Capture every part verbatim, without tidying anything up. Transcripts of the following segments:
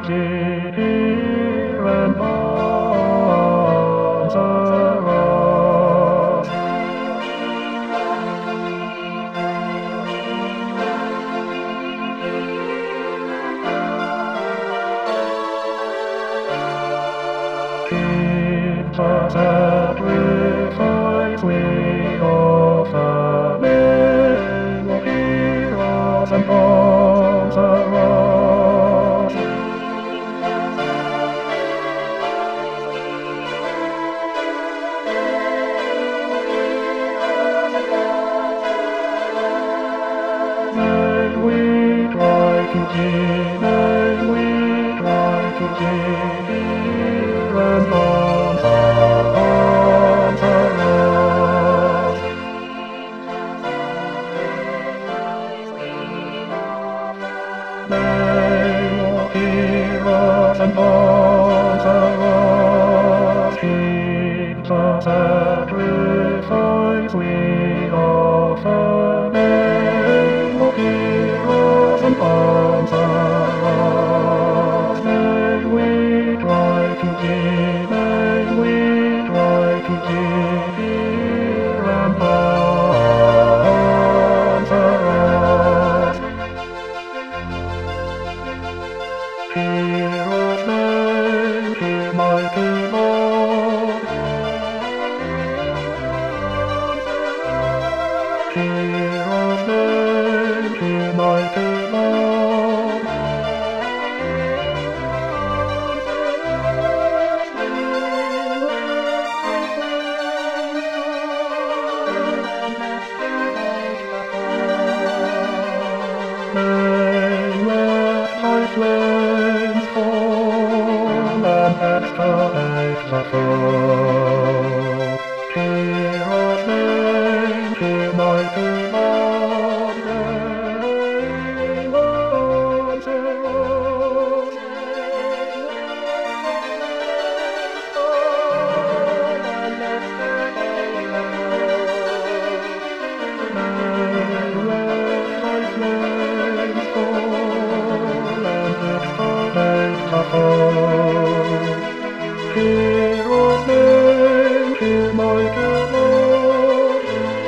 here and on the road. Into that refined we offer men of heroes and on the road. May we try to see, may we try to see, and on the, on the road. May walk heroes and on the road, into that refined we offer men walk heroes and on the road. May we try to see, may we try to see, and on the road. Heroes men, hear mighty Lord. Heroes men, hear mighty Lord. May let thy flames fall and exterminate the foe. Heroes men, hear mighty Lord. May on the road, fall and exterminate the foe. May let thy flames fall and exterminate the foe. Heroes men, hear mighty Lord.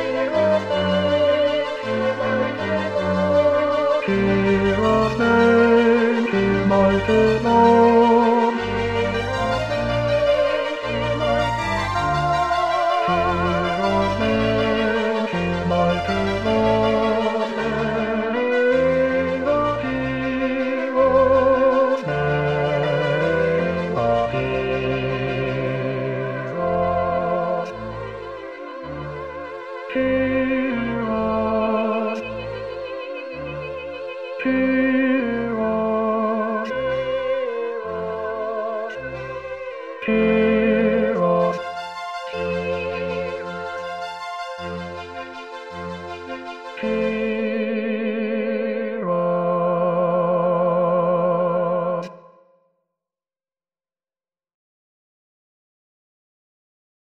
Heroes men, hear mighty Lord. Heroes men, hear mighty Lord. Name of heroes, name of heroes. Heroes, heroes, heroes.